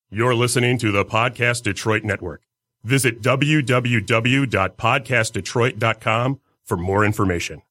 You're listening to the Podcast Detroit Network. Visit www.podcastdetroit.com for more information.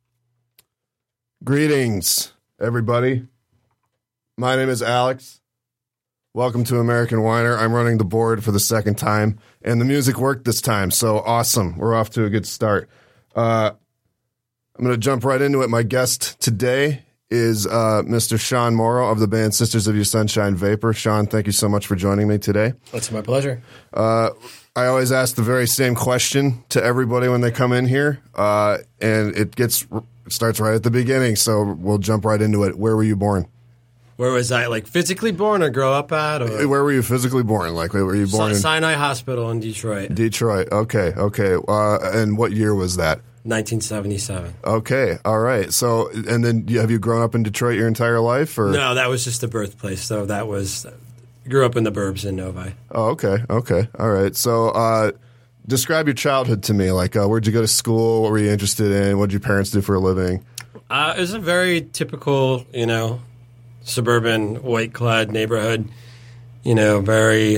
Greetings, everybody. My name is Alex. Welcome to American Whiner. I'm running the board for the second time, and the music worked this time, so awesome. We're off to a good start. I'm going to jump right into it. My guest today is Mr. Sean Morrow of the band Sisters of Your Sunshine Vapor. Sean, thank you so much for joining me today. It's my pleasure. I always ask the very same question to everybody when they come in here, and it starts right at the beginning, so we'll jump right into it. Where were you born? Where was I, like, physically born or grow up at? Or? Where were you physically born? Like, where were you born in? Sinai Hospital in Detroit. Detroit, okay. And what year was that? 1977. Okay, all right. So, and then have you grown up in Detroit your entire life? Or? No, that was just the birthplace. So that was, grew up in the burbs in Novi. Oh, okay, all right. So, describe your childhood to me. Like, where'd you go to school? What were you interested in? What did your parents do for a living? It was a very typical, suburban, white-clad neighborhood. Very,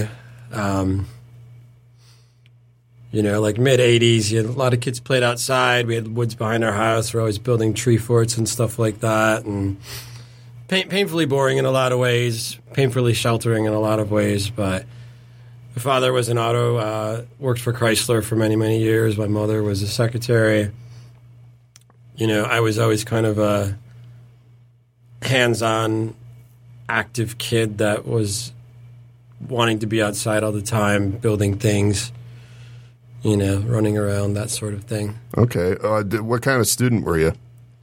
like mid-'80s. You had a lot of kids played outside. We had woods behind our house. We're always building tree forts and stuff like that. And painfully boring in a lot of ways, painfully sheltering in a lot of ways. But my father was an worked for Chrysler for many, many years. My mother was a secretary. I was always kind of a hands-on, active kid that was wanting to be outside all the time, building things, running around, that sort of thing. Okay. What kind of student were you?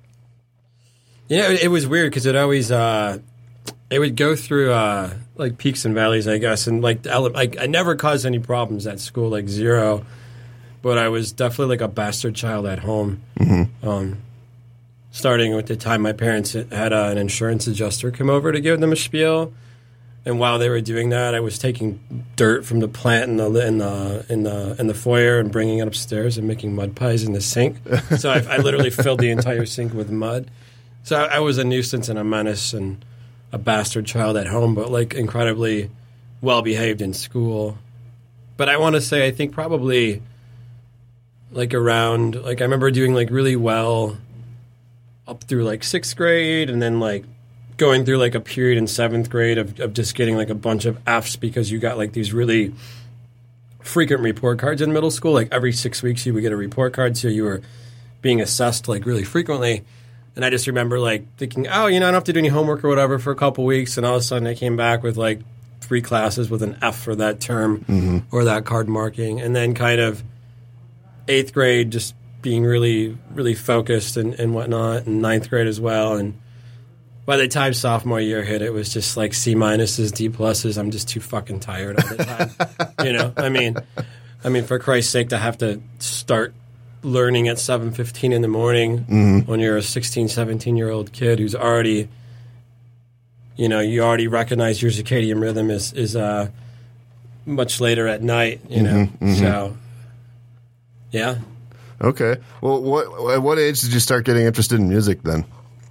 It was weird because it always it would go through like peaks and valleys, I guess, and I never caused any problems at school, like zero. But I was definitely like a bastard child at home. Mm-hmm. Starting with the time my parents had an insurance adjuster come over to give them a spiel, and while they were doing that, I was taking dirt from the plant in the foyer and bringing it upstairs and making mud pies in the sink. So I literally filled the entire sink with mud. So I was a nuisance and a menace and a bastard child at home, but like incredibly well behaved in school. But I want to say I think probably like around I remember doing like really well up through like 6th grade, and then like going through like a period in 7th grade of just getting like a bunch of Fs because you got like these really frequent report cards in middle school. Like every 6 weeks you would get a report card, so you were being assessed like really frequently. And I just remember like thinking, I don't have to do any homework or whatever for a couple weeks, and all of a sudden I came back with like 3 classes with an F for that term or that card marking. And then kind of 8th grade just being really, really focused and whatnot, and 9th grade as well. And by the time sophomore year hit, it was just like C minuses, D pluses. I'm just too fucking tired all the time. I mean, for Christ's sake, to have to start learning at 7:15 in the morning when you're a 16, 17-year-old kid who's already, you already recognize your circadian rhythm is much later at night, So, yeah. Okay. Well, at what age did you start getting interested in music then?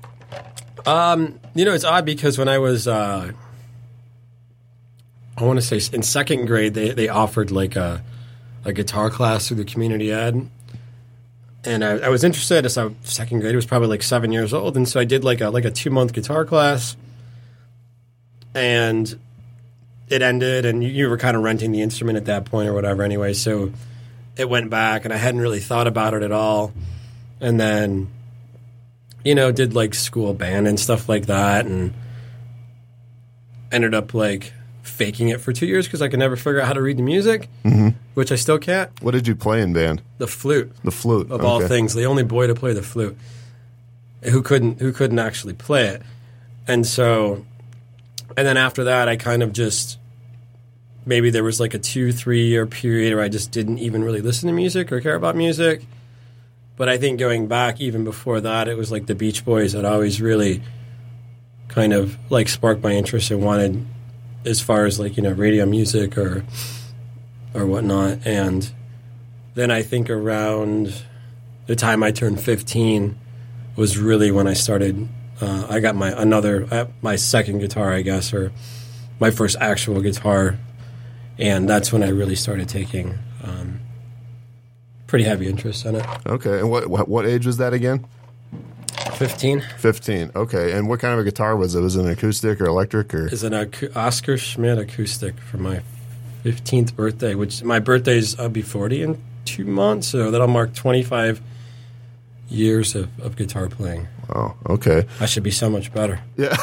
It's odd because when I was, I want to say in 2nd grade, they offered like a guitar class through the community ed. And I was interested. So 2nd grade was probably like 7 years old. And so I did like a 2-month guitar class, and it ended, and you were kind of renting the instrument at that point or whatever anyway. So it went back, and I hadn't really thought about it at all. And then, did like school band and stuff like that, and ended up like faking it for 2 years because I could never figure out how to read the music, which I still can't. What did you play in band? The flute. The flute. Of all things. The only boy to play the flute who couldn't actually play it. And so, and then after that, I kind of just, maybe there was like a 2-3 year period where I just didn't even really listen to music or care about music. But I think going back even before that, it was like the Beach Boys that always really kind of like sparked my interest and wanted, as far as like, radio music or whatnot. And then I think around the time I turned 15 was really when I started, I got my second guitar, I guess, or my first actual guitar, and that's when I really started taking pretty heavy interest in it. Okay, and what age was that again? 15. 15. Okay, and what kind of a guitar was it? Was it an acoustic or electric? Or Is an Oscar Schmidt acoustic for my 15th birthday, which my birthday's I'll be 40 in 2 months, so that'll mark 25 years of guitar playing. Oh, okay. I should be so much better.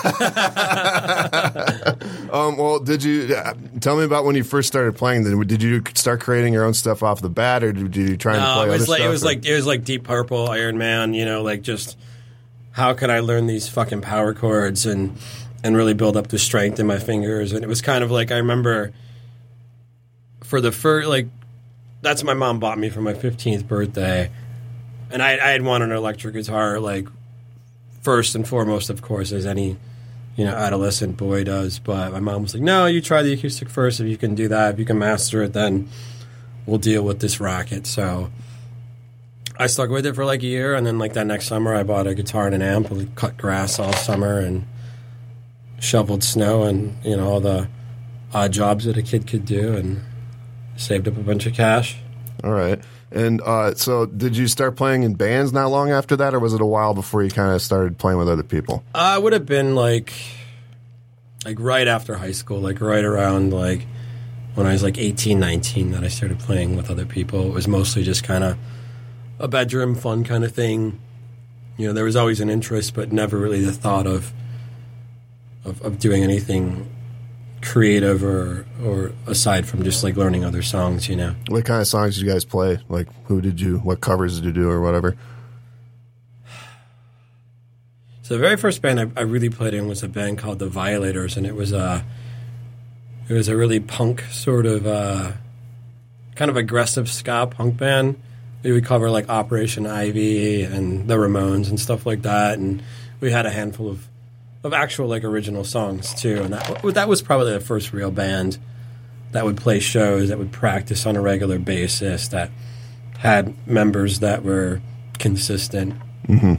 Well, did you tell me about when you first started playing? Then did you start creating your own stuff off the bat, or did you try to play other stuff? It was like Deep Purple, Iron Man. Like just how could I learn these fucking power chords and really build up the strength in my fingers? And it was kind of like I remember for the first that's what my mom bought me for my 15th birthday. And I had wanted an electric guitar, like, first and foremost, of course, as any, adolescent boy does. But my mom was like, no, you try the acoustic first. If you can do that, if you can master it, then we'll deal with this racket. So I stuck with it for like a year. And then, like, that next summer, I bought a guitar and an amp. We cut grass all summer and shoveled snow and, all the odd jobs that a kid could do, and saved up a bunch of cash. All right. And so did you start playing in bands not long after that, or was it a while before you kind of started playing with other people? I would have been like right after high school, like right around like when I was like 18, 19 that I started playing with other people. It was mostly just kind of a bedroom fun kind of thing. There was always an interest, but never really the thought of doing anything creative or aside from just like learning other songs. What kind of songs did you guys play? Like what covers did you do or whatever? So the very first band I really played in was a band called The Violators, and it was a really punk sort of kind of aggressive ska punk band. We would cover like Operation Ivy and the Ramones and stuff like that, and we had a handful of actual like original songs too, and that was probably the first real band that would play shows, that would practice on a regular basis, that had members that were consistent. Mm-hmm.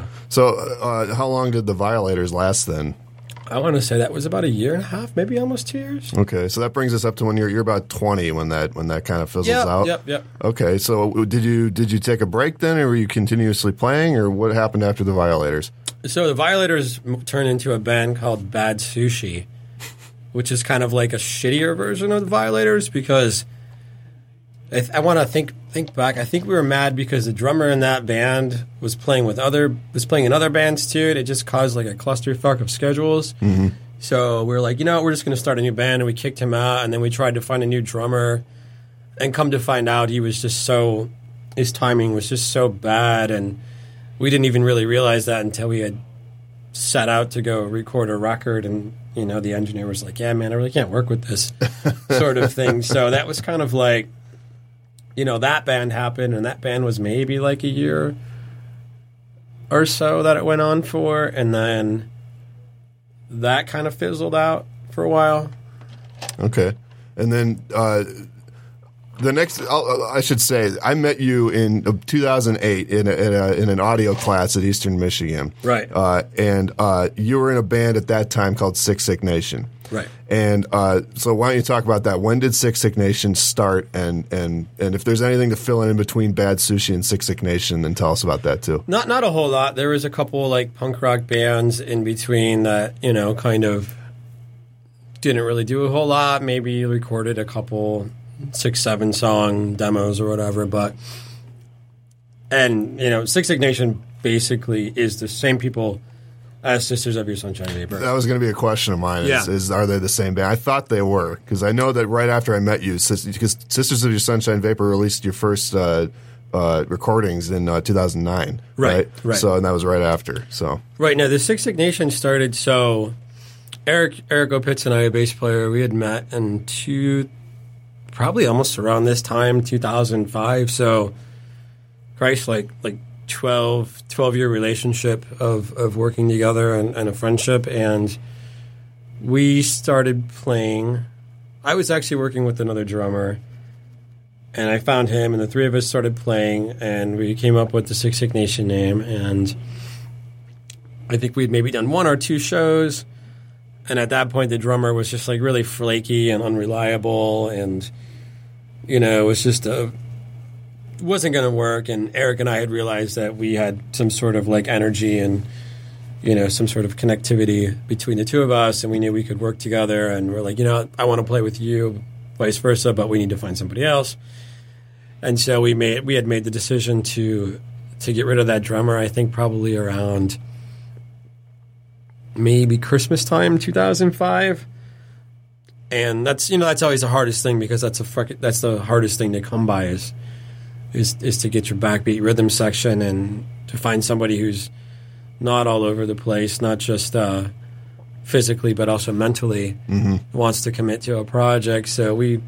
So how long did the Violators last then? I want to say that was about a year and a half, maybe almost 2 years. Okay, so that brings us up to when you're about 20 when that kind of fizzles out. Yep. Okay, so did you take a break then, or were you continuously playing, or what happened after the Violators? So the Violators turned into a band called Bad Sushi, which is kind of like a shittier version of the Violators, because I want to think back. I think we were mad because the drummer in that band was playing in other bands too, and it just caused like a clusterfuck of schedules. Mm-hmm. So we were like, we're just going to start a new band, and we kicked him out, and then we tried to find a new drummer, and come to find out his timing was just so bad, and we didn't even really realize that until we had set out to go record a record, and the engineer was like, yeah, man, I really can't work with this sort of thing. So that was kind of like, that band happened, and that band was maybe like a year or so that it went on for, and then that kind of fizzled out for a while. Okay. And then the next, I should say, I met you in 2008 in an audio class at Eastern Michigan. Right. And you were in a band at that time called Sick Sick Nation. Right. And so why don't you talk about that? When did Sick Sick Nation start? And if there's anything to fill in between Bad Sushi and Sick Sick Nation, then tell us about that too. Not a whole lot. There was a couple like punk rock bands in between that, kind of didn't really do a whole lot. Maybe recorded a couple 6-7 song demos or whatever, Sick Sick Nation basically is the same people as Sisters of Your Sunshine Vapor. That was going to be a question of mine. Yeah. Are they the same band? I thought they were, because I know that right after I met you, because Sisters of Your Sunshine Vapor released your first recordings in 2009. Right. So, and that was right after. So right now, the Sick Sick Nation started. So Eric Opitz and I, a bass player, we had met in probably almost around this time, 2005. So, Christ, like 12-year relationship of working together and a friendship. And we started playing. I was actually working with another drummer, and I found him, and the three of us started playing, and we came up with the Sick Sick Nation name. And I think we'd maybe done 1 or 2 shows, And at that point, the drummer was just like really flaky and unreliable, and it was just wasn't going to work. And Eric and I had realized that we had some sort of like energy and some sort of connectivity between the two of us, and we knew we could work together. And we're like, I want to play with you, vice versa, but we need to find somebody else. And so we had made the decision to get rid of that drummer. I think probably around maybe Christmas time, 2005. And that's always the hardest thing, because that's the hardest thing to come by is to get your backbeat rhythm section and to find somebody who's not all over the place, not just physically but also mentally, wants to commit to a project. So we,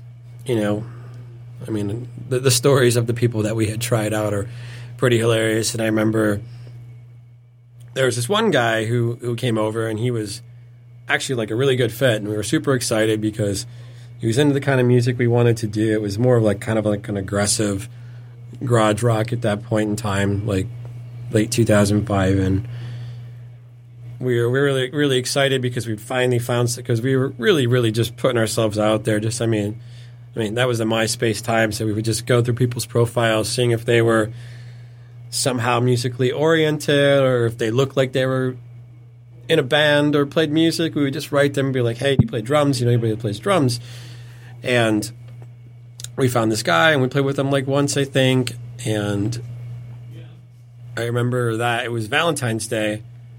the stories of the people that we had tried out are pretty hilarious. And I remember there was this one guy who came over, and he was actually like a really good fit, and we were super excited because he was into the kind of music we wanted to do. It was more of like kind of like an aggressive garage rock at that point in time, like late 2005, and we were really, really excited because we finally found, because we were really, really just putting ourselves out there. Just, I mean, that was the MySpace time, so we would just go through people's profiles, seeing if they were somehow musically oriented or if they looked like they were in a band or played music. We would just write them and be like, hey, do you play drums? Anybody that plays drums? And we found this guy, and we played with him like once, I think, and I remember that it was Valentine's Day,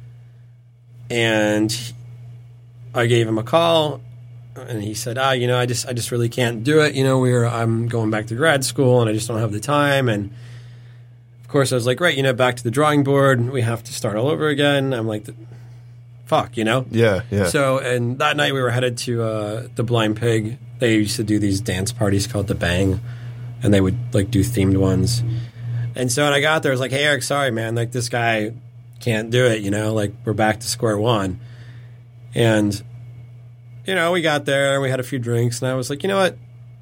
and I gave him a call, and he said, I just really can't do it. I'm going back to grad school, and I just don't have the time. And of course, I was like, right, back to the drawing board. We have to start all over again. I'm like, fuck, Yeah. So, and that night we were headed to the Blind Pig. They used to do these dance parties called the Bang, and they would like do themed ones. And so when I got there, I was like, hey, Eric, sorry, man, like this guy can't do it, like we're back to square one. And, we got there, and we had a few drinks, and I was like, you know what?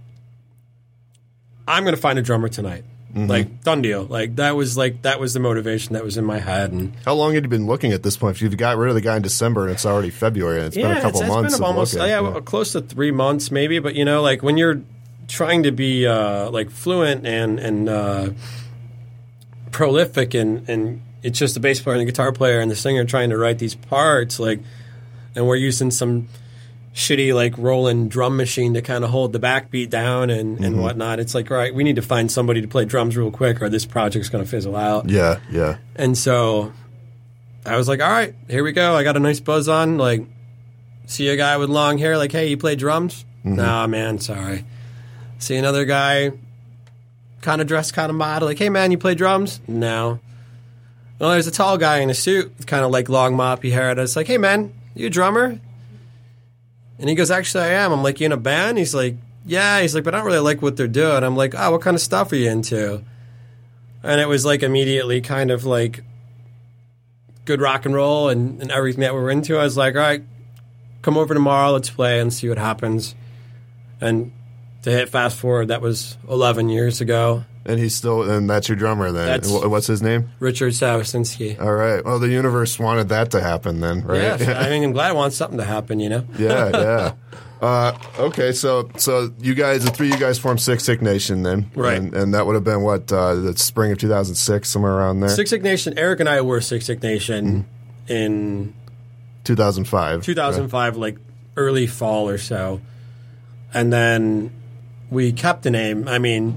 I'm going to find a drummer tonight. Like, done deal. Like, that was the motivation that was in my head. And how long had you been looking at this point? If you got rid of the guy in December, and it's already February, and it's been a couple months. It's been almost close to 3 months, maybe. But like when you're trying to be like fluent and prolific, and it's just the bass player and the guitar player and the singer trying to write these parts, like, and we're using some shitty like Roland drum machine to kind of hold the backbeat down and whatnot. It's like, all right, we need to find somebody to play drums real quick, or this project's going to fizzle out. Yeah. And so I was like, all right, here we go. I got a nice buzz on. Like, see a guy with long hair. Like, hey, you play drums? Nah, man, sorry. See another guy, kind of dressed, kind of mod. Like, hey, man, you play drums? No. Well, there's a tall guy in a suit with kind of like long moppy hair. And it's like, hey, man, you a drummer? And he goes, actually, I am. I'm like, you in a band? He's like, yeah. He's like, but I don't really like what they're doing. I'm like, oh, what kind of stuff are you into? And it was like immediately kind of like good rock and roll and everything that we were into. I was like, all right, come over tomorrow. Let's play and see what happens. And to hit fast forward, that was 11 years ago. And that's your drummer then. What's his name? Richard Sawasinski. All right. Well, the universe wanted that to happen then, right? Yes. I'm glad I want something to happen, Yeah. Okay, so you guys, the three of you guys formed Sick Sick Nation then. Right. And that would have been what, the spring of 2006, somewhere around there? Sick Sick Nation, Eric and I were Sick Sick Nation in 2005. 2005, like early fall or so. And then we kept the name. I mean,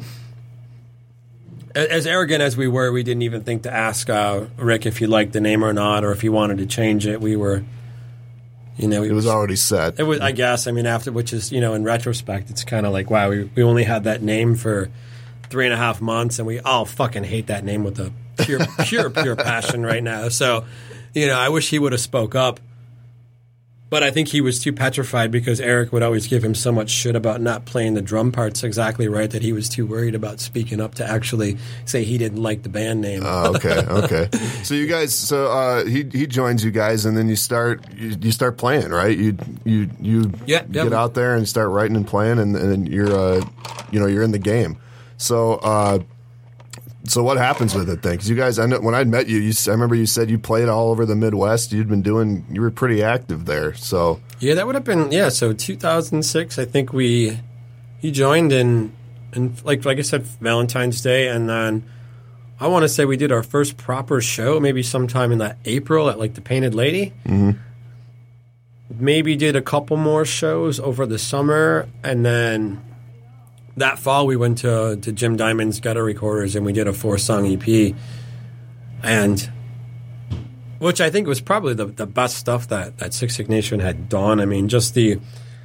as arrogant as we were, we didn't even think to ask Rick if he liked the name or not, or if he wanted to change it. We were, it was already set. It was, I guess. I mean, after, which is, in retrospect, it's kind of like, wow, we only had that name for 3.5 months, and we all fucking hate that name with a pure passion right now. So, I wish he would have spoke up. But I think he was too petrified because Eric would always give him so much shit about not playing the drum parts exactly right that he was too worried about speaking up to actually say he didn't like the band name. Okay. So you guys, he joins you guys, and then you start playing, right? You get out there and start writing and playing, and you're you're in the game. So So what happens with it then? Because you guys, I know when I met you, I remember you said you played all over the Midwest. You were pretty active there. So yeah, that would have been So 2006, I think he joined in like I said, Valentine's Day, and then I want to say we did our first proper show maybe sometime in that April at like the Painted Lady. Mm-hmm. Maybe did a couple more shows over the summer, and then that fall we went to Jim Diamond's Ghetto Recorders and we did a 4-song EP, and which I think was probably the best stuff that Sick Sick Nation had done. I mean, just the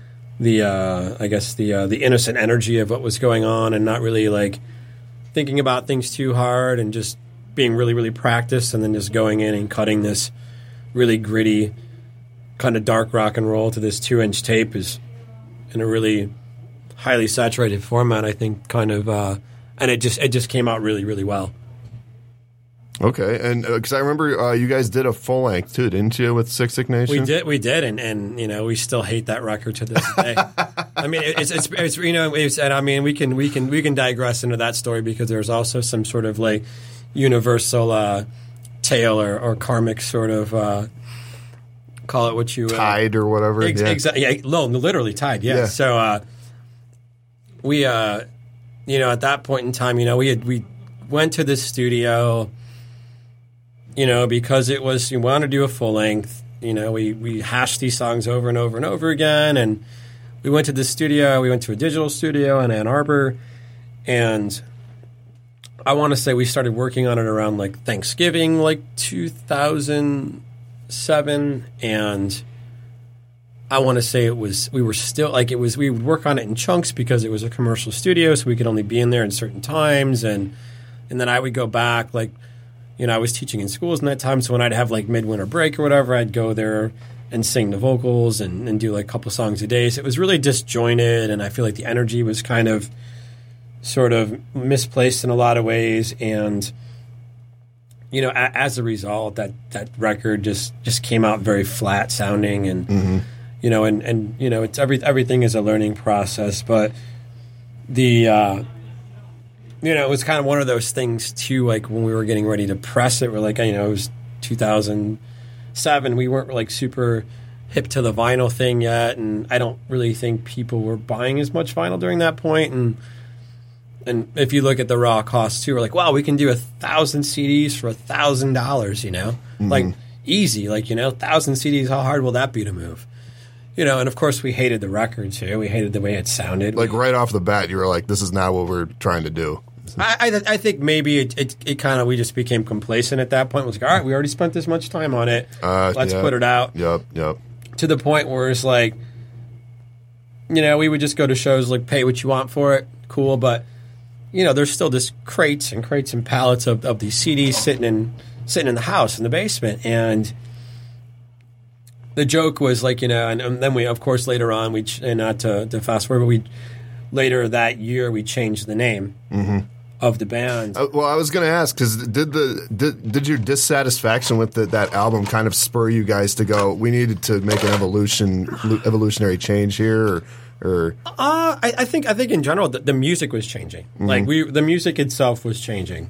innocent energy of what was going on, and not really like thinking about things too hard, and just being really, really practiced, and then just going in and cutting this really gritty kind of dark rock and roll to this 2-inch tape is in a really highly saturated format, I think, kind of, and it just came out really, really well. Okay, and because I remember you guys did a full length too, didn't you, with Sick Sick Nation? We did, and we still hate that record to this day. I mean, we can digress into that story, because there's also some sort of like universal tale or karmic sort of call it what you tied or whatever. Exactly, yeah, no, literally tied. Yeah. So we at that point in time, we went to the studio. Because it was, you want to do a full length, we hashed these songs over and over and over again. And we went to the studio, we went to a digital studio in Ann Arbor. And I want to say we started working on it around like Thanksgiving, like 2007. And I want to say we would work on it in chunks because it was a commercial studio. So we could only be in there at certain times. And then I would go back, like, I was teaching in schools in that time, so when I'd have like midwinter break or whatever, I'd go there and sing the vocals and do like a couple songs a day. So it was really disjointed, and I feel like the energy was kind of sort of misplaced in a lot of ways. And, as a result, that record just came out very flat sounding, and it's everything is a learning process, but the it was kind of one of those things, too, like when we were getting ready to press it, we're like, it was 2007. We weren't like super hip to the vinyl thing yet, and I don't really think people were buying as much vinyl during that point. And if you look at the raw costs, too, we're like, wow, we can do 1,000 CDs for $1,000, like easy, like, 1,000 CDs, how hard will that be to move? And of course we hated the record, too. We hated the way it sounded. Like right off the bat, you were like, this is not what we're trying to do. I think maybe it kind of, we just became complacent at that point. It was like, all right, we already spent this much time on it. Let's put it out. Yep. To the point where it's like, we would just go to shows, like, pay what you want for it. Cool. But, there's still just crates and pallets of these CDs sitting in the house, in the basement. And the joke was like, and then we, of course, later on, not to fast forward, but later that year, we changed the name. Mm-hmm. Of the band. Well, I was going to ask, because did your dissatisfaction with that album kind of spur you guys to go, we needed to make an evolutionary change here, or? I think in general the music was changing. Mm-hmm. Like the music itself was changing.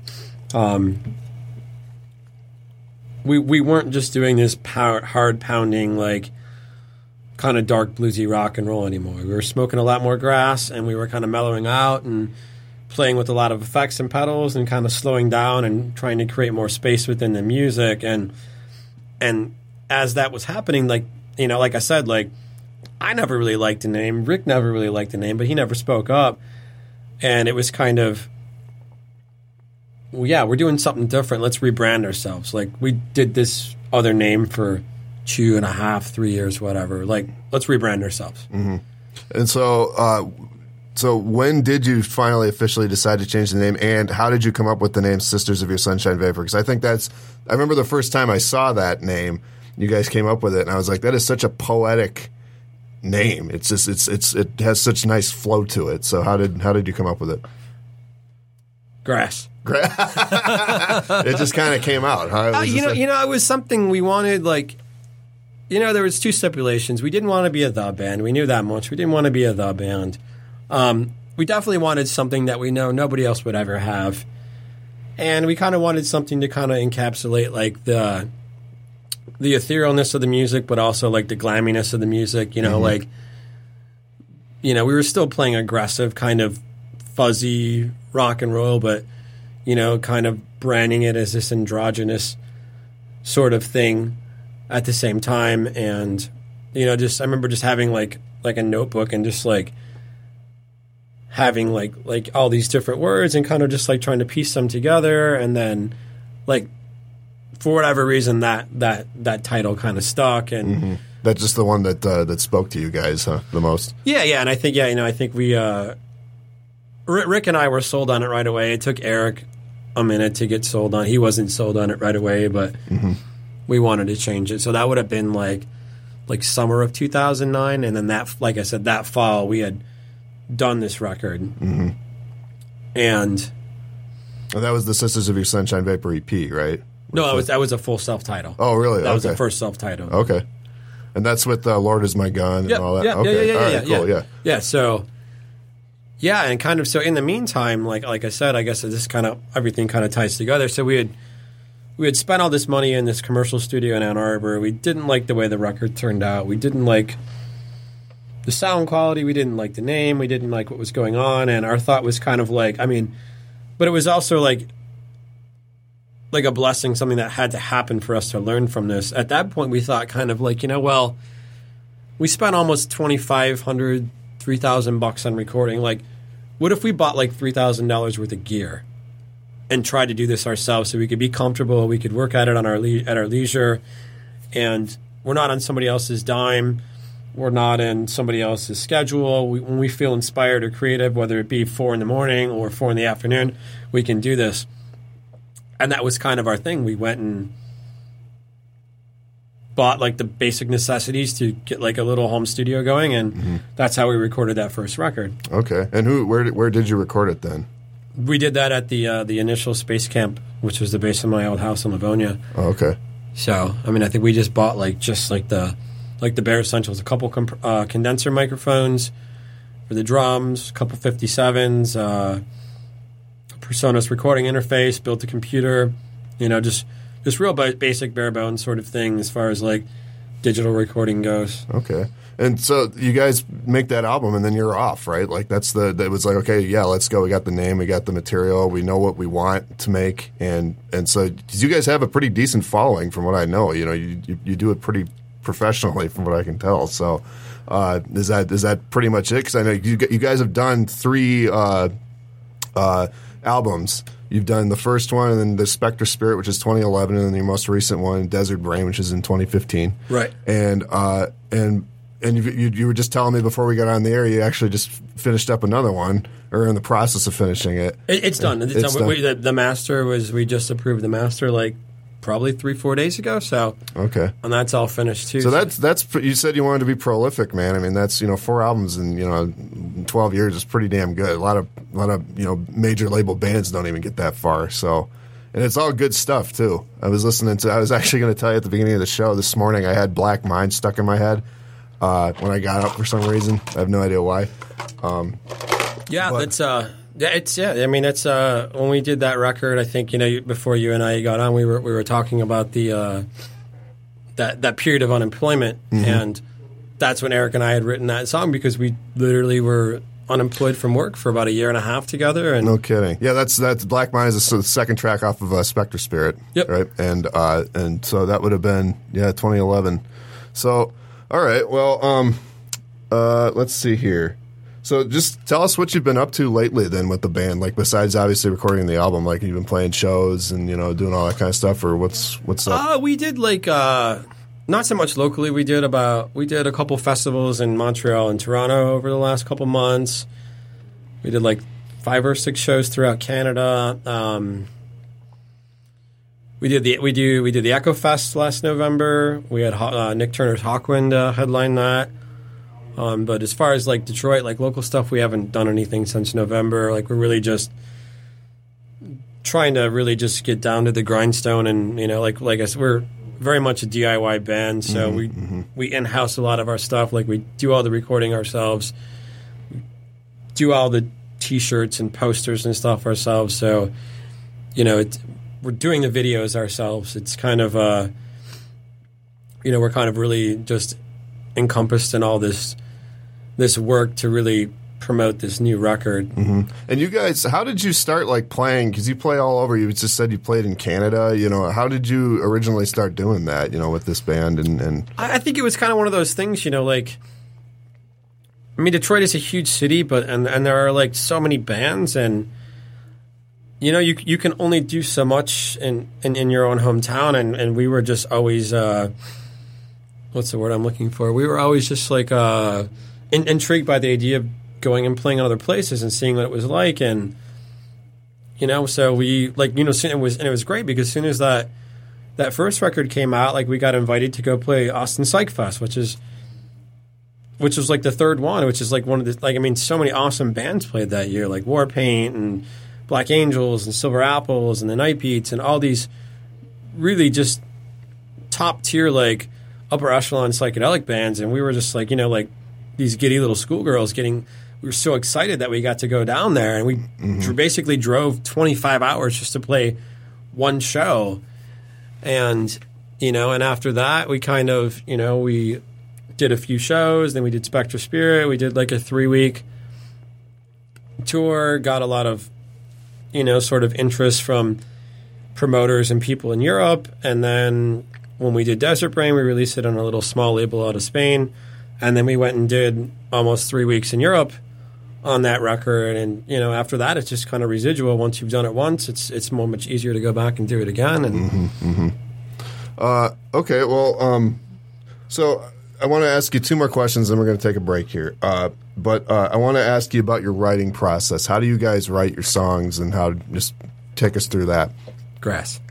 We weren't just doing this hard pounding, like, kind of dark bluesy rock and roll anymore. We were smoking a lot more grass, and we were kind of mellowing out and playing with a lot of effects and pedals, and kind of slowing down and trying to create more space within the music. And as that was happening, like, like I said, like, I never really liked the name. Rick never really liked the name, but he never spoke up. And it was kind of, well, yeah, we're doing something different. Let's rebrand ourselves. Like, we did this other name for 2.5, 3 years, whatever. Like, let's rebrand ourselves. Mm-hmm. And so when did you finally officially decide to change the name, and how did you come up with the name Sisters of Your Sunshine Vapor? Because I think I remember the first time I saw that name, you guys came up with it, and I was like, that is such a poetic name. It's just, it has such nice flow to it. So how did you come up with it? Grass. It just kind of came out, huh? It was something we wanted, like, there was two stipulations. We didn't want to be a the band. We knew that much. We didn't want to be a the band. We definitely wanted something that we know nobody else would ever have. And we kind of wanted something to kind of encapsulate like the etherealness of the music, but also like the glamminess of the music. You know, like, you know, we were still playing aggressive, kind of fuzzy rock and roll, but, you know, kind of branding it as this androgynous sort of thing at the same time. And, you know, just I remember just having like a notebook and just like having like all these different words and kind of just like trying to piece them together. And then like for whatever reason that title kind of stuck. And That's just the one that spoke to you guys, huh, the most? Yeah. And I think, I think we Rick and I were sold on it right away. It took Eric a minute to get sold on. He wasn't sold on it right away, but we wanted to change it. So that would have been like summer of 2009, and then that, like I said, that fall we had done this record, and that was the Sisters of Your Sunshine Vapor EP, right? No, that was a full self-title. Oh, really? That was the first self-title. Okay, and that's with Lord Is My Gun and all that. Yeah. So. Yeah, and kind of so in the meantime, like I said, I guess this kind of everything kind of ties together. So we had spent all this money in this commercial studio in Ann Arbor. We didn't like the way the record turned out. We didn't like the sound quality. We didn't like the name. We didn't like what was going on. And our thought was kind of like, but it was also like a blessing, something that had to happen for us to learn from this. At that point, we thought kind of like, well, we spent almost $2,500, $3,000 on recording. Like, what if we bought like $3,000 worth of gear and tried to do this ourselves so we could be comfortable, we could work at it on our at our leisure, and we're not on somebody else's dime, we're not in somebody else's schedule. When we feel inspired or creative, whether it be 4 in the morning or 4 in the afternoon, we can do this. And that was kind of our thing. We went and bought like the basic necessities to get like a little home studio going, and that's how we recorded that first record. Okay. And where did you record it then? We did that at the initial Space Camp, which was the base of my old house in Livonia. Oh, okay. So, I think we just bought the bare essentials, a couple condenser microphones for the drums, a couple 57s, a PreSonus recording interface, built a computer, just real basic, bare bones sort of thing as far as like digital recording goes. Okay. And so you guys make that album and then you're off, right? Like that was like, okay, yeah, let's go. We got the name, we got the material, we know what we want to make. And so you guys have a pretty decent following from what I know. You do it pretty professionally from what I can tell. So is that pretty much it? Because I know you guys have done 3 albums. You've done the first one, and then the Spectre Spirit, which is 2011, and then your most recent one, Desert Brain, which is in 2015. Right. And you were just telling me before we got on the air, you actually just finished up another one, or in the process of finishing it. It's done. It's done. The master we just approved the master like probably 3-4 days ago. So okay, and that's all finished too. So that's you said you wanted to be prolific, man. That's 4 albums in 12 years is pretty damn good. A lot of major label bands don't even get that far. So, and it's all good stuff too. I was actually going to tell you at the beginning of the show this morning. I had Black Mind stuck in my head when I got up for some reason. I have no idea why. It's when we did that record, I think before you and I got on, we were talking about the that period of unemployment, and that's when Eric and I had written that song because we literally were unemployed from work for about 1.5 years together. And no kidding. Yeah, that's Black Mind is the second track off of Spectre Spirit. Yep. Right, and so that would have been 2011. So all right, well, let's see here. So just tell us what you've been up to lately then with the band, like besides obviously recording the album, like you've been playing shows and, doing all that kind of stuff, or what's up? We did not so much locally. We did a couple festivals in Montreal and Toronto over the last couple months. We did 5 or 6 shows throughout Canada. We did the Echo Fest last November. We had Nick Turner's Hawkwind headline that. But as far as Detroit, local stuff, we haven't done anything since November. We're really just trying to really just get down to the grindstone, and like I said, we're very much a DIY band, so we in-house a lot of our stuff. We do all the recording ourselves, do all the T-shirts and posters and stuff ourselves. So we're doing the videos ourselves. It's kind of we're kind of really just encompassed in all this work to really promote this new record. Mm-hmm. And you guys, how did you start like playing? Because you play all over. You just said you played in Canada. How did you originally start doing that? With this band and I think it was kind of one of those things. Detroit is a huge city, but there are like so many bands, and you can only do so much in your own hometown, and we were just always what's the word I'm looking for? We were always just like intrigued by the idea of going and playing in other places and seeing what it was like, and so we it was great because as soon as that first record came out, like we got invited to go play Austin Psych Fest, which was like the third one, which is like one of the so many awesome bands played that year, like Warpaint and Black Angels and Silver Apples and the Night Beats and all these really just top tier like upper echelon psychedelic bands, and we were just like these giddy little schoolgirls we were so excited that we got to go down there, and we basically drove 25 hours just to play one show. And, and after that, we kind of, we did a few shows, then we did Spectre Spirit. We did like a 3-week tour, got a lot of, sort of interest from promoters and people in Europe. And then when we did Desert Brain, we released it on a little small label out of Spain. And then we went and did almost 3 weeks in Europe on that record, and after that it's just kind of residual. Once you've done it once, it's much easier to go back and do it again. And okay, well, so I want to ask you 2 more questions, then we're going to take a break here. But I want to ask you about your writing process. How do you guys write your songs, and just take us through that? Grass.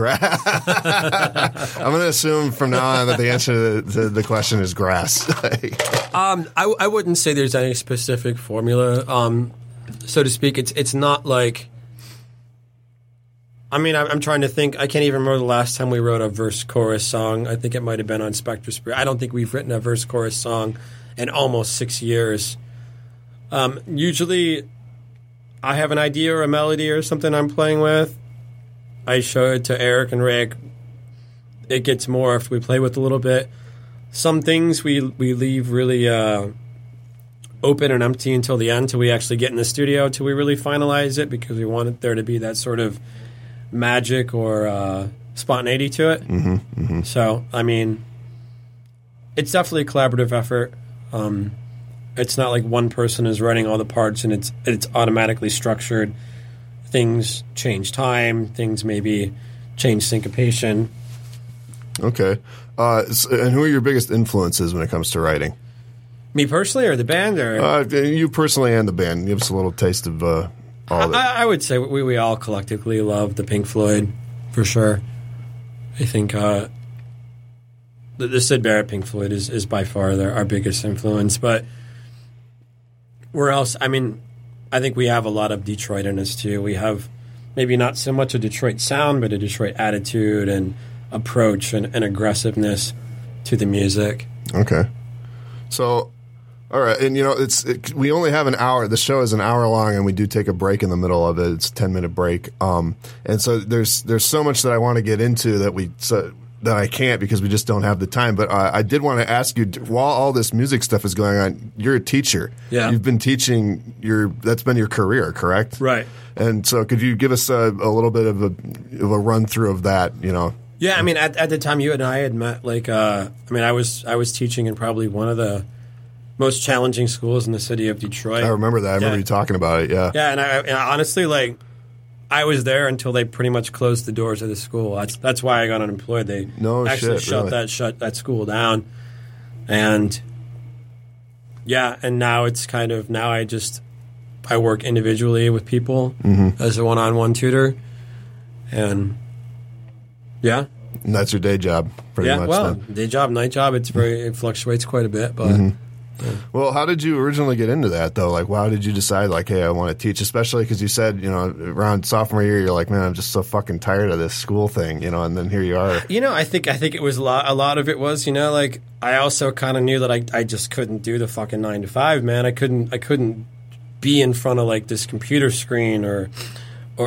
I'm going to assume from now on that the answer to the question is grass. I wouldn't say there's any specific formula, so to speak. It's not like. I'm trying to think. I can't even remember the last time we wrote a verse-chorus song. I think it might have been on Spectre Spirit. I don't think we've written a verse-chorus song in almost 6 years. Usually, I have an idea or a melody or something I'm playing with. I show it to Eric and Rick. It gets morphed. We play with a little bit. Some things we leave really open and empty until the end, till we actually get in the studio, till we really finalize it, because we want there to be that sort of magic or spontaneity to it. So, it's definitely a collaborative effort. It's not like one person is writing all the parts and it's automatically structured. Things change time. Things maybe change syncopation. Okay. And who are your biggest influences when it comes to writing? Me personally, or the band, or you personally and the band? Give us a little taste of all of it. I would say we all collectively love the Pink Floyd, for sure. I think the Syd Barrett Pink Floyd is by far our biggest influence. But where else? I think we have a lot of Detroit in us, too. We have maybe not so much a Detroit sound, but a Detroit attitude and approach and aggressiveness to the music. Okay. So, all right. And, we only have an hour. The show is an hour long, and we do take a break in the middle of it. It's a 10-minute break. And so there's so much that I want to get into that I can't, because we just don't have the time. But I did want to ask you, while all this music stuff is going on, you're a teacher. Yeah. You've been teaching that's been your career, correct? Right. And so could you give us a little bit of a run through of that, Yeah, at the time you and I had met, I was teaching in probably one of the most challenging schools in the city of Detroit. I remember that. I remember you talking about it, yeah. Yeah, and I honestly, I was there until they pretty much closed the doors of the school. That's why I got unemployed. They shut that school down. And yeah, and now it's kind of, I work individually with people as a one-on-one tutor. And yeah. And that's your day job, pretty much. Yeah, well, day job, night job, it fluctuates quite a bit, but yeah. Well, how did you originally get into that, though? How did you decide, hey, I want to teach? Especially because you said, around sophomore year, you're like, man, I'm just so fucking tired of this school thing, and then here you are. I think it was a lot of it was, I also kind of knew that I just couldn't do the fucking 9 to 5, man. I couldn't be in front of, this computer screen or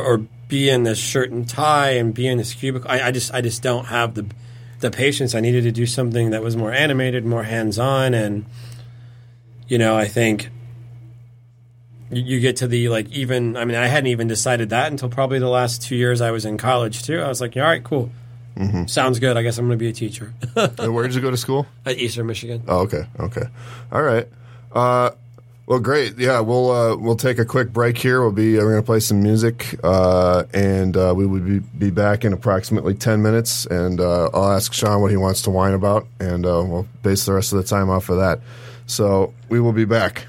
be in this shirt and tie and be in this cubicle. I just don't have the patience. I needed to do something that was more animated, more hands-on, and I think you get to the I hadn't even decided that until probably the last 2 years I was in college too. I was like, all right, cool. Mm-hmm. Sounds good. I guess I'm going to be a teacher. And where did you go to school? At Eastern Michigan. Oh, okay. All right. Well, great. Yeah, we'll take a quick break here. We're going to play some music, and we would be back in approximately 10 minutes. And I'll ask Sean what he wants to whine about, and we'll base the rest of the time off of that. So we will be back.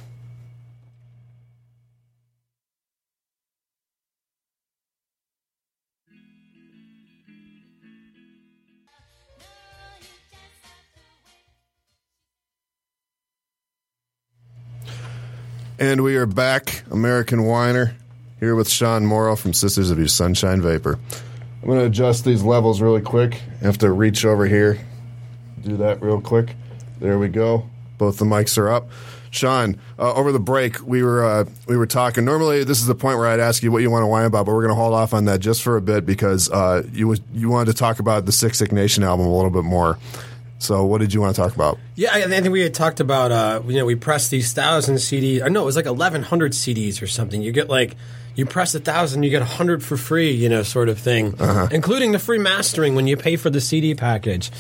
And we are back, American Whiner, here with Sean Morrow from Sisters of Your Sunshine Vapor. I'm going to adjust these levels really quick. I have to reach over here, do that real quick. There we go. Both the mics are up. Sean, over the break, we were talking. Normally, this is the point where I'd ask you what you want to whine about, but we're going to hold off on that just for a bit because you wanted to talk about the Six Sick Nation album a little bit more. So what did you want to talk about? Yeah, I think we had talked about, we pressed these 1,000 CDs. I know it was like 1,100 CDs or something. You get you press 1,000, you get 100 for free, sort of thing, including the free mastering when you pay for the CD package.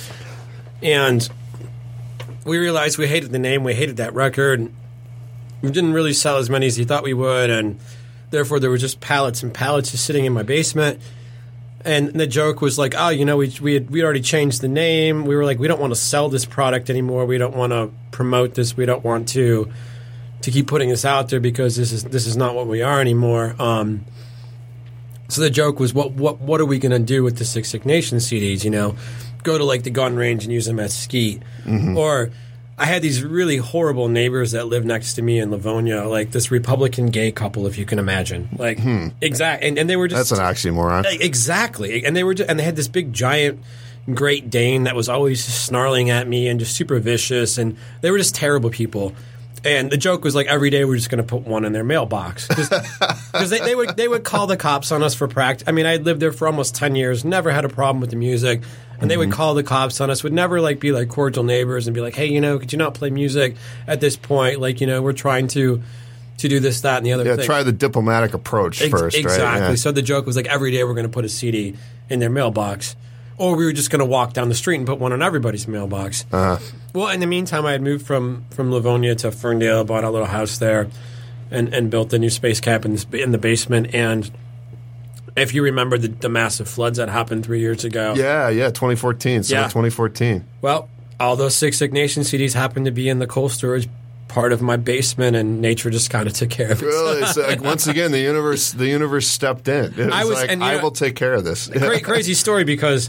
And we realized we hated the name, we hated that record. We didn't really sell as many as you thought we would, and therefore there were just pallets and pallets just sitting in my basement. And the joke was like, we already changed the name. We were like, we don't want to sell this product anymore. We don't want to promote this. We don't want to keep putting this out there because this is not what we are anymore. So the joke was, what are we going to do with the Six Sick Nation CDs? Go to the gun range and use them as skeet, or I had these really horrible neighbors that lived next to me in Livonia, this Republican gay couple, if you can imagine. Exactly. And they were just... That's an oxymoron. Exactly. And they had this big, giant Great Dane that was always snarling at me and just super vicious. And they were just terrible people. And the joke was every day we're just going to put one in their mailbox. Because they would call the cops on us for practice. I mean, I lived there for almost 10 years, never had a problem with the music. And they would call the cops on us, would never be cordial neighbors and be like, hey, could you not play music at this point? We're trying to do this, that, and the other thing. Yeah, try the diplomatic approach first, exactly. Right? Yeah. So the joke was every day we're going to put a CD in their mailbox. Or we were just going to walk down the street and put one in everybody's mailbox. Well, in the meantime, I had moved from Livonia to Ferndale, bought a little house there, and built a new space camp in the basement. And if you remember the massive floods that happened 3 years ago. Yeah, 2014. So 2014. Well, all those Six Sick Nation CDs happened to be in the cold storage part of my basement, and nature just kind of took care of it. Really? So, once again, the universe stepped in. I will take care of this. Crazy story, because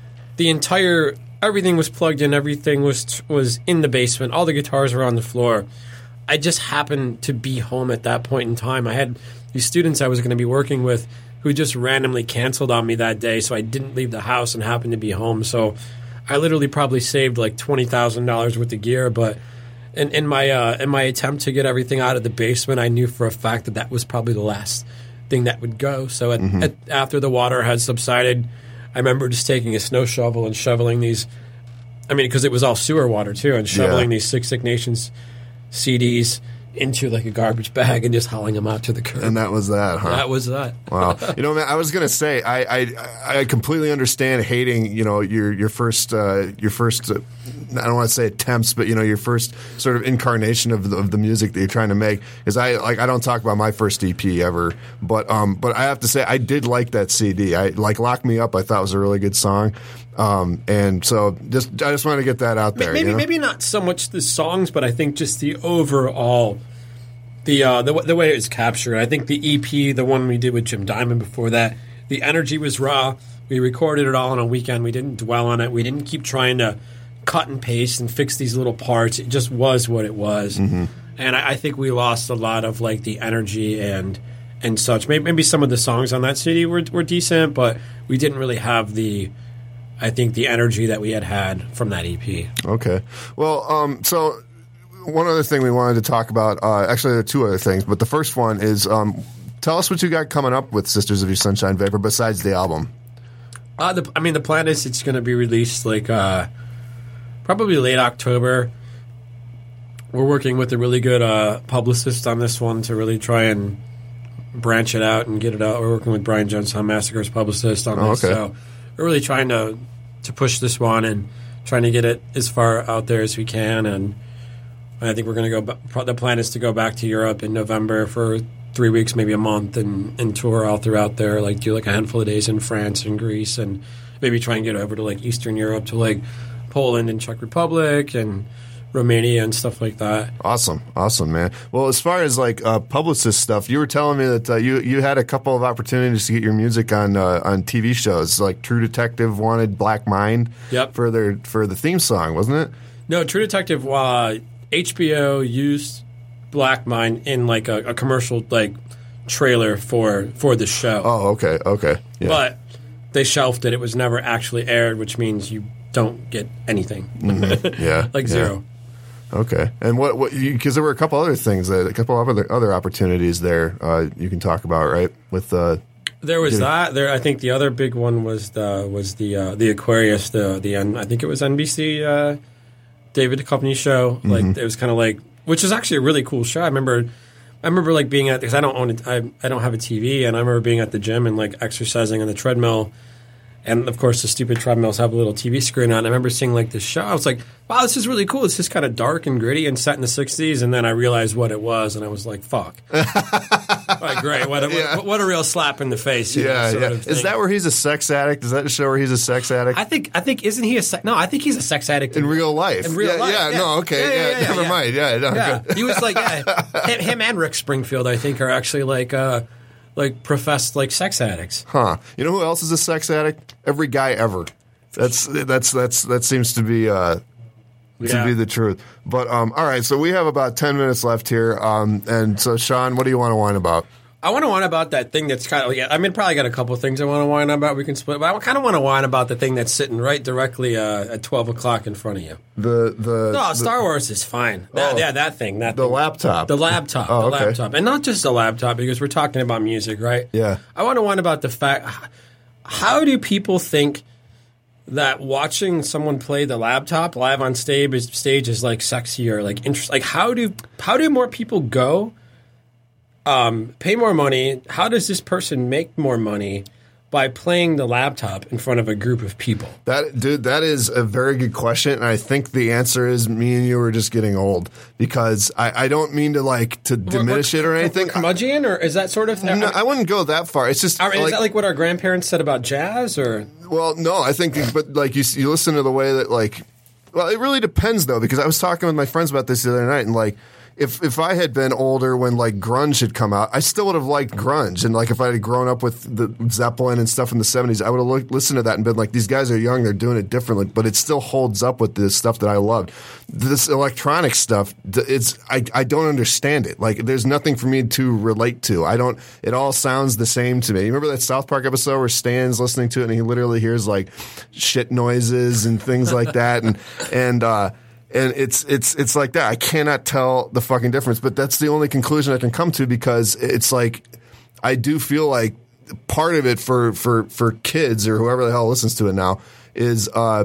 everything was plugged in, everything was in the basement, all the guitars were on the floor. I just happened to be home at that point in time. I had these students I was going to be working with who just randomly canceled on me that day, so I didn't leave the house and happened to be home. So I literally probably saved $20,000 worth of gear, but in my attempt to get everything out of the basement, I knew for a fact that was probably the last thing that would go. So after the water had subsided, I remember just taking a snow shovel and shoveling these. I mean, because it was all sewer water too, and shoveling these Six Sick Nations CDs into a garbage bag and just hauling them out to the curb. And that was that, huh? That was that. Wow. Man, I was gonna say I completely understand hating your first I don't want to say attempts, but your first sort of incarnation of the music that you're trying to make. Is I don't talk about my first EP ever, but I have to say I did like that CD. I Lock Me Up. I thought was a really good song. And so I just wanted to get that out there. Maybe not so much the songs, but I think just the overall, the way it was captured. I think the EP, the one we did with Jim Diamond before that, the energy was raw. We recorded it all on a weekend. We didn't dwell on it. We didn't keep trying to cut and paste and fix these little parts. It just was what it was. And I think we lost a lot of the energy and such. Maybe some of the songs on that CD were decent, but we didn't really have the energy that we had from that EP. Okay. Well, so one other thing we wanted to talk about, actually there are two other things, but the first one is tell us what you got coming up with Sisters of Your Sunshine Vapor besides the album. The plan is it's going to be released like probably late October. We're working with a really good publicist on this one to really try and branch it out and get it out. We're working with Brian Jonestown Massacre's publicist on this. Okay. So we're really trying to push this one and trying to get it as far out there as we can. And I think we're going to go. The plan is to go back to Europe in November for 3 weeks, maybe a month, and tour all throughout there. Like do like a handful of days in France and Greece, and maybe try and get over to like Eastern Europe to like Poland and Czech Republic and Romania and stuff like that. Awesome, man. Well, as far as like publicist stuff, you were telling me that you had a couple of opportunities to get your music on TV shows, like True Detective wanted Black Mind for the theme song, wasn't it? No, True Detective. HBO used Black Mind in like a commercial like trailer for the show. Oh, okay, yeah. But they shelved it. It was never actually aired, which means you don't get anything. Mm-hmm. Yeah, like zero. Okay, and what? Because there were a couple other things, a couple of other opportunities there you can talk about, right? With there was that. I think the other big one was the Aquarius. I think it was NBC. David Duchovny show. Like it was kind of like, which is actually a really cool show. I remember like being at, because I don't own it. I don't have a TV, and I remember being at the gym and like exercising on the treadmill. And, of course, the stupid treadmills have a little TV screen on. I remember seeing, like, this show. I was like, wow, this is really cool. It's just kind of dark and gritty and set in the 60s. And then I realized what it was, and I was like, fuck. All right, great. What a real slap in the face. Yeah. Is that where he's a sex addict? Is that the show where he's a sex addict? I think isn't he no, I think he's a sex addict. In real life. In real life. Yeah, no, okay. Yeah, never mind. Yeah, no, good. He was like, him and Rick Springfield, I think, are actually like professed like sex addicts. Huh. You know who else is a sex addict? Every guy ever. That seems to be to be the truth. But all right, so we have about 10 minutes left here. And so Sean, what do you want to whine about? I want to whine about that thing that's kind of probably got a couple of things I want to whine about. We can split, but I kind of want to whine about the thing that's sitting right directly at 12 o'clock in front of you. Star Wars is fine. That thing. The laptop. The laptop. Oh, the okay. laptop. And not just the laptop, because we're talking about music, right? Yeah. I want to whine about the fact, how do people think that watching someone play the laptop live on stage is like sexy or like interesting? Like how do more people go? Pay more money. How does this person make more money by playing the laptop in front of a group of people? That is a very good question, and I think the answer is me and you are just getting old. Because I don't mean to diminish it or anything. Curmudgeon, or is that sort of thing? No, I wouldn't go that far. It's just is that like what our grandparents said about jazz, or? Well, no, I think, but like you listen to the way that it really depends though, because I was talking with my friends about this the other night, and like. If I had been older when like grunge had come out, I still would have liked grunge. And like if I had grown up with the Zeppelin and stuff in the 70s, I would have listened to that and been like, these guys are young, they're doing it differently, but it still holds up with the stuff that I loved. This electronic stuff, I don't understand it. Like there's nothing for me to relate to. It all sounds the same to me. You remember that South Park episode where Stan's listening to it and he literally hears like shit noises and things like that, and it's like that. I cannot tell the fucking difference, but that's the only conclusion I can come to, because it's like I do feel like part of it for kids or whoever the hell listens to it now is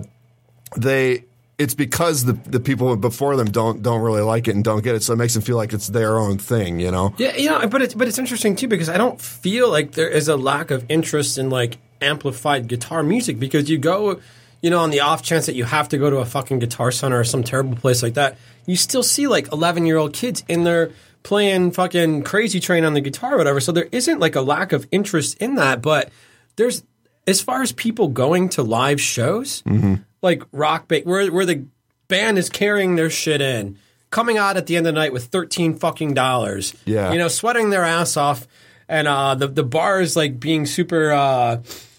it's because the people before them don't really like it and don't get it, so it makes them feel like it's their own thing, you know? Yeah, but it's interesting too, because I don't feel like there is a lack of interest in like amplified guitar music, because you go. On the off chance that you have to go to a fucking Guitar Center or some terrible place like that, you still see like 11-year-old kids in there playing fucking Crazy Train on the guitar or whatever. So there isn't like a lack of interest in that. But there's, as far as people going to live shows, like Rock Bait, where the band is carrying their shit in, coming out at the end of the night with $13 fucking dollars, sweating their ass off, and the bar is like being super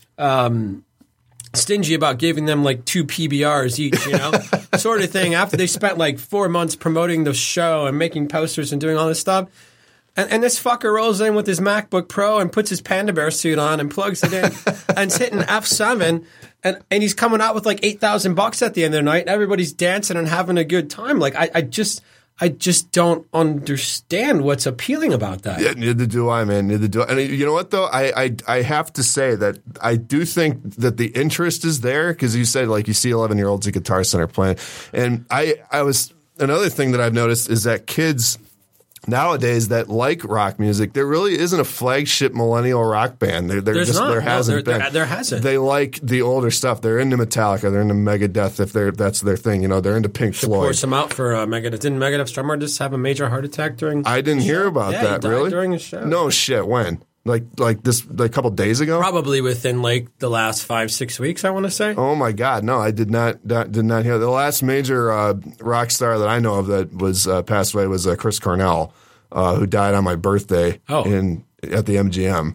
stingy about giving them like 2 PBRs each, sort of thing, after they spent like 4 months promoting the show and making posters and doing all this stuff. And this fucker rolls in with his MacBook Pro and puts his Panda Bear suit on and plugs it in and is hitting F7, and he's coming out with like $8,000 at the end of the night, and everybody's dancing and having a good time. Like I just don't understand what's appealing about that. Yeah, neither do I, man. Neither do I. And you know what, though? I have to say that I do think that the interest is there because you said, like, you see 11-year-olds at Guitar Center playing. And I was – another thing that I've noticed is that kids – nowadays that like rock music, there really isn't a flagship millennial rock band. There hasn't been. There hasn't. They like the older stuff. They're into Metallica. They're into Megadeth if that's their thing. You know, they're into Pink Floyd. Pour some out for Megadeth. Didn't Megadeth's drummer just have a major heart attack during? I didn't hear about that. He died really? during the show. No shit. When? Like a couple days ago? Probably within like the last 5-6 weeks, I want to say. Oh my God, no! I did not hear. The last major rock star that I know of that was passed away was Chris Cornell. Who died on my birthday at the MGM.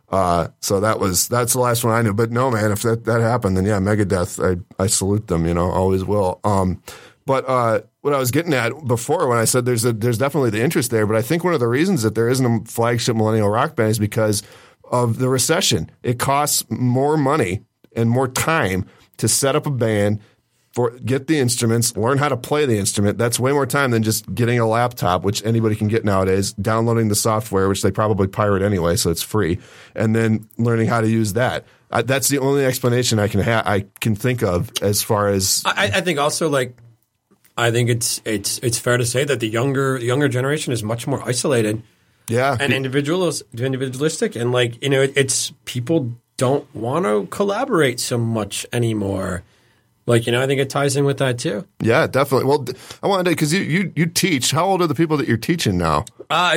So that's the last one I knew. But no, man, if that happened, then yeah, Megadeth, I salute them, you know, always will. But what I was getting at before when I said there's definitely the interest there, but I think one of the reasons that there isn't a flagship millennial rock band is because of the recession. It costs more money and more time to set up a band, get the instruments, learn how to play the instrument. That's way more time than just getting a laptop, which anybody can get nowadays, downloading the software, which they probably pirate anyway, so it's free, and then learning how to use that. That's the only explanation I can think of as far as I think also like I think it's fair to say that the younger generation is much more isolated, and individualistic, and like, you know, it's people don't want to collaborate so much anymore. Like, you know, I think it ties in with that too. Yeah, definitely. Well, I wanted to, because you teach. How old are the people that you're teaching now?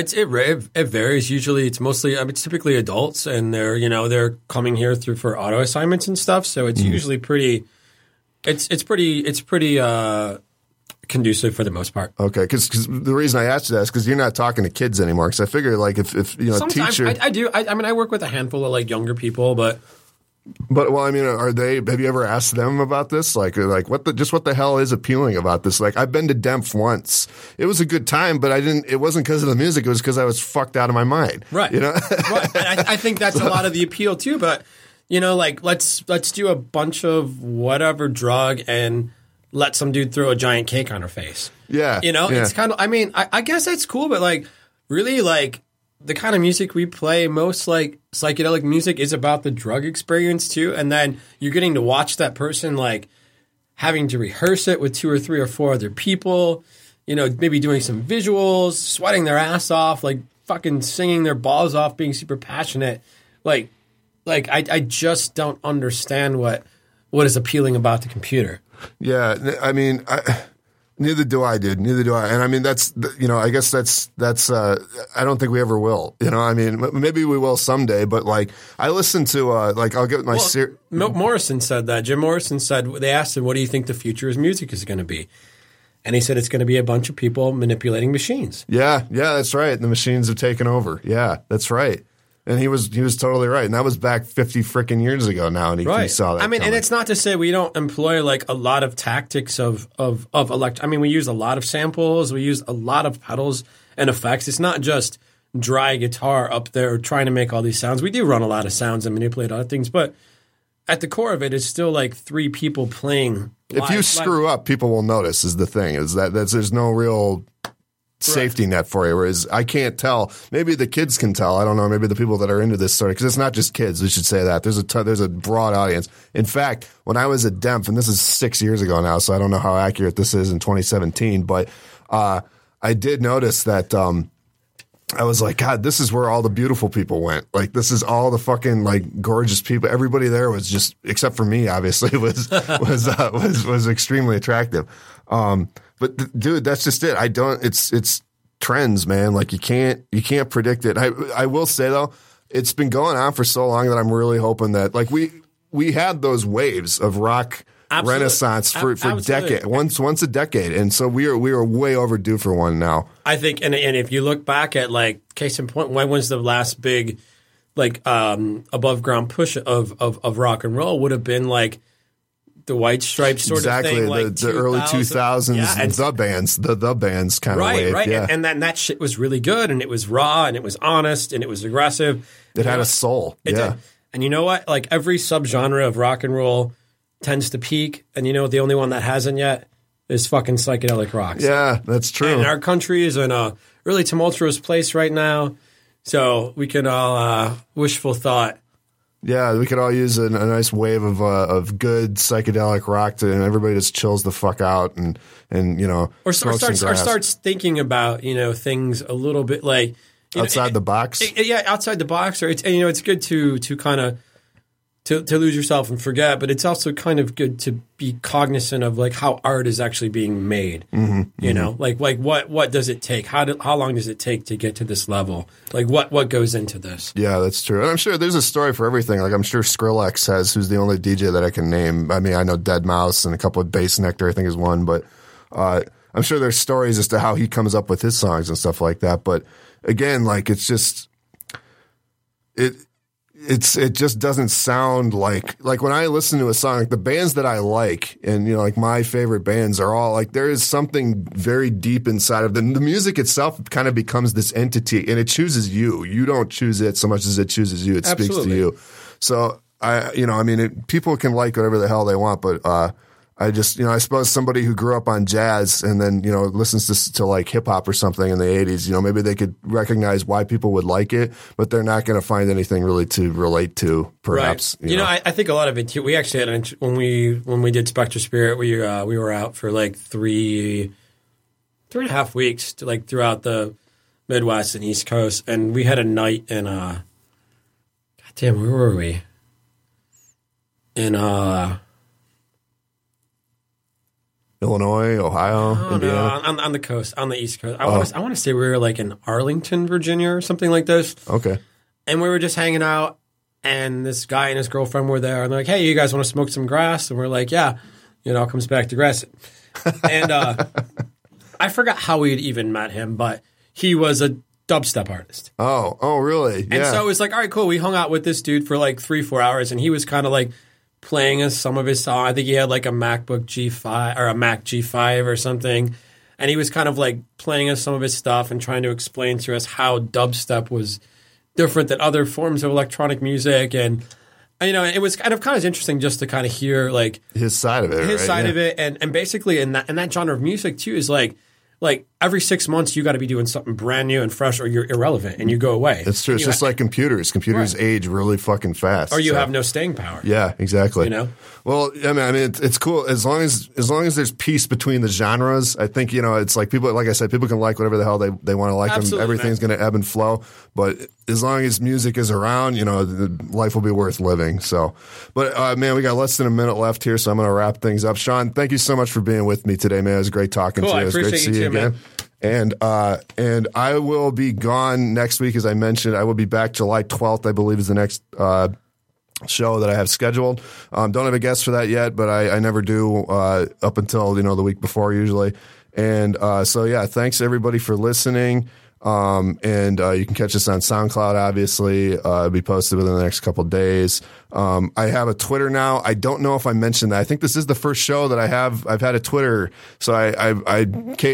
It varies. Usually, it's typically adults, and they're coming here for auto assignments and stuff. So it's usually pretty. It's pretty conducive for the most part. Okay, because the reason I asked you that is because you're not talking to kids anymore. Because I figure like if you know, sometimes teacher, I do. I mean, I work with a handful of like younger people, but. Well, I mean, have you ever asked them about this? Like what the hell is appealing about this? Like, I've been to Demph once. It was a good time, but it wasn't because of the music. It was because I was fucked out of my mind. Right. You know? Right. And I think that's a lot of the appeal too, but you know, like let's do a bunch of whatever drug and let some dude throw a giant cake on her face. Yeah. You know, it's kind of, I mean, I guess that's cool, but like really like, the kind of music we play, most like psychedelic music, is about the drug experience too. And then you're getting to watch that person like having to rehearse it with 2 or 3 or 4 other people, you know, maybe doing some visuals, sweating their ass off, like fucking singing their balls off, being super passionate. Like I just don't understand what is appealing about the computer. Yeah. I mean, Neither do I. And I mean, that's, you know, I guess that's, I don't think we ever will, you know, I mean, maybe we will someday, but like, I listen to, like, I'll get my Morrison said that. Jim Morrison said, they asked him, what do you think the future of music is going to be? And he said, it's going to be a bunch of people manipulating machines. Yeah, that's right. The machines have taken over. Yeah, that's right. And he was totally right. And that was back 50 freaking years ago now. And he saw that. I mean, coming. And it's not to say we don't employ like a lot of tactics of I mean, we use a lot of samples. We use a lot of pedals and effects. It's not just dry guitar up there trying to make all these sounds. We do run a lot of sounds and manipulate other things. But at the core of it is still like 3 people playing. If you screw up, people will notice is the thing. Is that there's no real safety net for you, whereas I can't tell. Maybe the kids can tell. I don't know. Maybe the people that are into this sort of, because it's not just kids. We should say that there's a broad audience. In fact, when I was at Demph, and this is 6 years ago now, so I don't know how accurate this is in 2017, but I did notice that I was like, God, this is where all the beautiful people went. Like, this is all the fucking like gorgeous people. Everybody there was just, except for me, obviously, was extremely attractive. But dude, that's just it. It's trends, man. Like you can't predict it. I will say though, it's been going on for so long that I'm really hoping that like we had those waves of rock renaissance for decade, once a decade. And so we are way overdue for one now. I think, and if you look back at like case in point, when was the last big like above ground push of rock and roll would have been like the White Stripes sort of thing, like the early 2000s, the bands kind of wave. Right, yeah. And then that shit was really good, and it was raw, and it was honest, and it was aggressive. It had a soul. It did. And you know what? Like every subgenre of rock and roll tends to peak, and you know the only one that hasn't yet? is fucking psychedelic rocks. Yeah, that's true. And our country is in a really tumultuous place right now, so we can all wishful thought. Yeah, we could all use a nice wave of good psychedelic rock and everybody just chills the fuck out and or starts starts thinking about things a little bit like outside the box. Outside the box, or it's good to kind of to lose yourself and forget, but it's also kind of good to be cognizant of like how art is actually being made. Like what does it take? How long does it take to get to this level? Like what goes into this? Yeah, that's true. And I'm sure there's a story for everything. Like I'm sure Skrillex has, who's the only DJ that I can name. I mean, I know Dead Mouse and a couple of Bass Nectar, I think is one, but I'm sure there's stories as to how he comes up with his songs and stuff like that. But again, like it's just it just doesn't sound like when I listen to a song, like the bands that I like and, like my favorite bands are all like, there is something very deep inside of them. The music itself kind of becomes this entity and it chooses you. You don't choose it so much as it chooses you. It speaks to you. So people can like whatever the hell they want, but, I just, I suppose somebody who grew up on jazz and then, listens to like hip hop or something in the 80s, maybe they could recognize why people would like it, but they're not going to find anything really to relate to, perhaps. Right. I think a lot of it too. We actually had when we did Spectre Spirit, we were out for like 3.5 weeks throughout the Midwest and East Coast, and we had a night in goddamn, where were we? In Illinois, Ohio, Indiana? No, on the coast, on the East Coast. I want to say we were like in Arlington, Virginia or something like this. Okay. And we were just hanging out, and this guy and his girlfriend were there, and they're like, hey, you guys want to smoke some grass? And we're like, yeah, it all comes back to grass. And I forgot how we had even met him, but he was a dubstep artist. Oh, really? Yeah. And so it was like, all right, cool. We hung out with this dude for like 3-4 hours, and he was kind of like playing us some of his songs. I think he had like a MacBook G5 or a Mac G5 or something. And he was kind of like playing us some of his stuff and trying to explain to us how dubstep was different than other forms of electronic music. And, it was kind of interesting just to kind of hear like his side of it. And basically in that genre of music too is like every 6 months you got to be doing something brand new and fresh or you're irrelevant and you go away. It's true. It's just like computers. Computers age really fucking fast. Or you have no staying power. Yeah, exactly. Well, I mean, it's cool as long as there's peace between the genres. I think it's like people, like I said, people can like whatever the hell they want to like. Absolutely, them. Everything's going to ebb and flow, but as long as music is around, life will be worth living. So, but man, we got less than a minute left here, so I'm going to wrap things up. Sean, thank you so much for being with me today, man. It was great talking to you. It was great to see you again. Man. And I will be gone next week, as I mentioned. I will be back July 12th, I believe, is the next show that I have scheduled. Don't have a guest for that yet, but I never do up until the week before usually. And so yeah, thanks everybody for listening. And you can catch us on SoundCloud, obviously. It'll be posted within the next couple of days. I have a Twitter now. I don't know if I mentioned that. I think this is the first show that I've had a Twitter. So I